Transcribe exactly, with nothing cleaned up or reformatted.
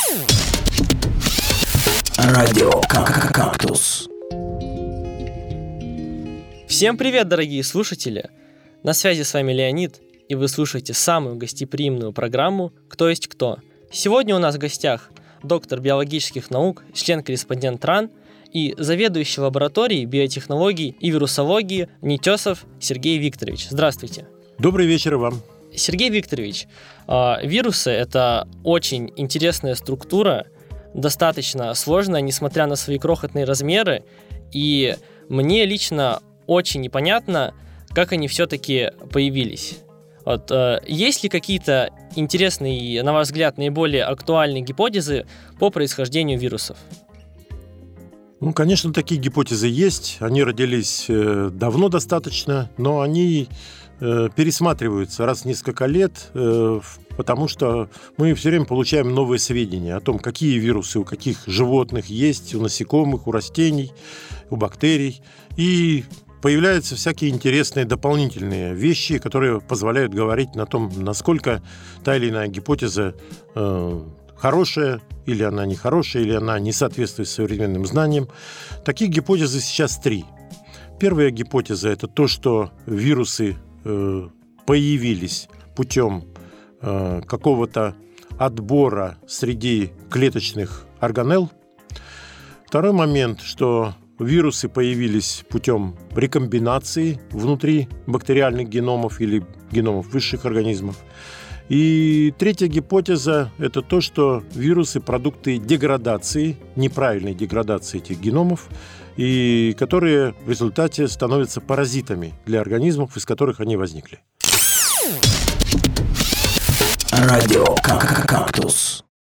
Радио «Кактус». Всем привет, дорогие слушатели! На связи с вами Леонид, и вы слушаете самую гостеприимную программу «Кто есть кто». Сегодня у нас в гостях доктор биологических наук, член-корреспондент РАН и заведующий лабораторией биотехнологий и вирусологии Нетесов Сергей Викторович. Здравствуйте. Добрый вечер вам. Сергей Викторович, вирусы – это очень интересная структура, достаточно сложная, несмотря на свои крохотные размеры, и мне лично очень непонятно, как они все-таки появились. Вот, э, есть ли какие-то интересные, на ваш взгляд, наиболее актуальные гипотезы по происхождению вирусов? Ну, конечно, такие гипотезы есть. Они родились э, давно достаточно, но они э, пересматриваются раз в несколько лет, э, потому что мы все время получаем новые сведения о том, какие вирусы у каких животных есть, у насекомых, у растений, у бактерий. И появляются всякие интересные дополнительные вещи, которые позволяют говорить на том, насколько та или иная гипотеза э, хорошая, или она нехорошая, или она не соответствует современным знаниям. Таких гипотез сейчас три. Первая гипотеза – это то, что вирусы э, появились путем э, какого-то отбора среди клеточных органелл. Второй момент, что вирусы появились путем рекомбинации внутри бактериальных геномов или геномов высших организмов. И третья гипотеза – это то, что вирусы – продукты деградации, неправильной деградации этих геномов, и которые в результате становятся паразитами для организмов, из которых они возникли. Радио «Кактус».